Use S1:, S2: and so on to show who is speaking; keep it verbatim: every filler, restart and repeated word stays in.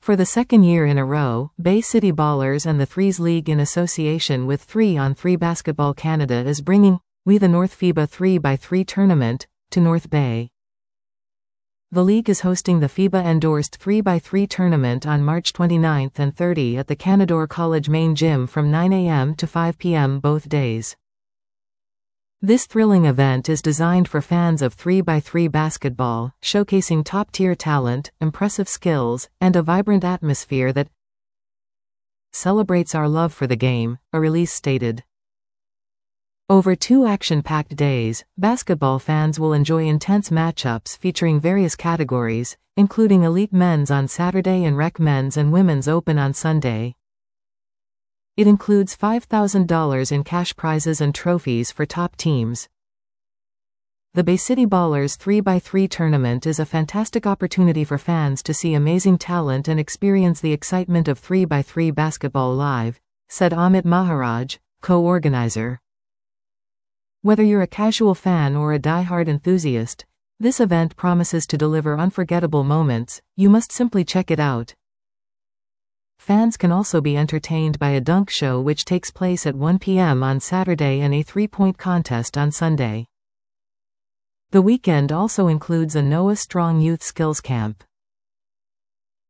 S1: For the second year in a row, Bay City Ballers and the Threes League in association with three on three Basketball Canada is bringing We the North FIBA three by three tournament to North Bay. The league is hosting the FIBA-endorsed three by three tournament on March twenty-ninth and thirtieth at the Canadore College main gym from nine a m to five p m both days. This thrilling event is designed for fans of three by three basketball, showcasing top-tier talent, impressive skills, and a vibrant atmosphere that celebrates our love for the game, a release stated. Over two action-packed days, basketball fans will enjoy intense matchups featuring various categories, including Elite Men's on Saturday and Rec Men's and Women's Open on Sunday. It includes five thousand dollars in cash prizes and trophies for top teams. The Bay City Ballers three by three tournament is a fantastic opportunity for fans to see amazing talent and experience the excitement of three by three basketball live, said Amit Maharaj, co-organizer. Whether you're a casual fan or a die-hard enthusiast, this event promises to deliver unforgettable moments. You must simply check it out. Fans can also be entertained by a dunk show which takes place at one p m on Saturday and a three-point contest on Sunday. The weekend also includes a Noah Strong Youth Skills Camp.